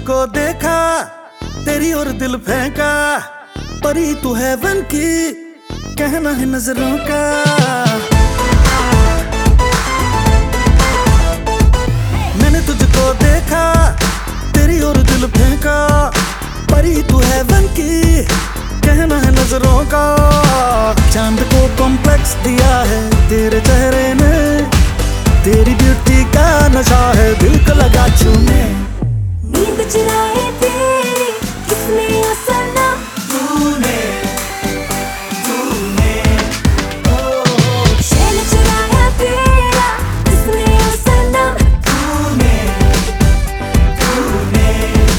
तुझको देखा, तेरी और दिल फेंका, परी तू हेवन की, कहना है नजरों का। मैंने तुझको देखा, तेरी और दिल फेंका, परी तू हेवन की, कहना है नजरों का। चांद को कॉम्प्लेक्स दिया है तेरे चेहरे ने, तेरी ब्यूटी का नशा है दिल को लगा छूने। नींद चुराए तेरी किसने ओ सनम, तूने तूने शैल चुराया तेरा किसने ओ सनम, तूने तूने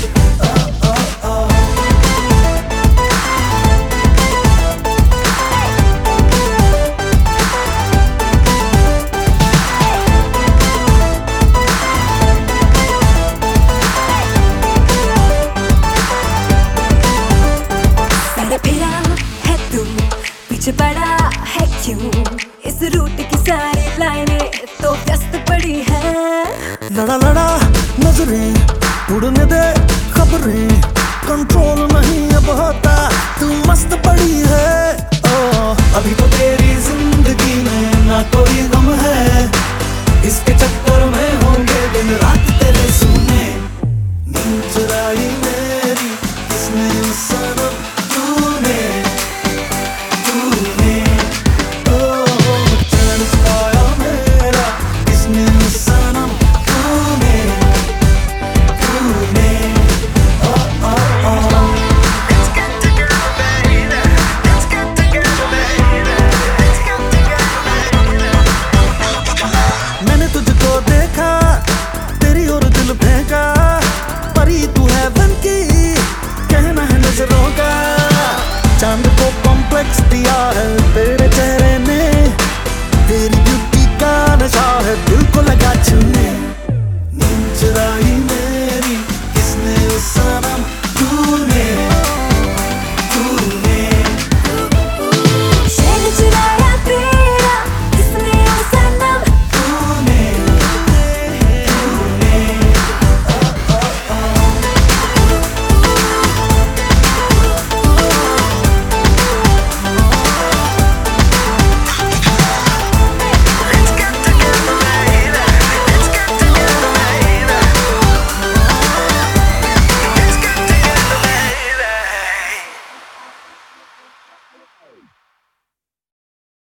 फिरा है तू, पीछे पड़ा है क्यों, इस रूट की सारी लाइनें तो व्यस्त पड़ी है। लड़ा लड़ा नजरें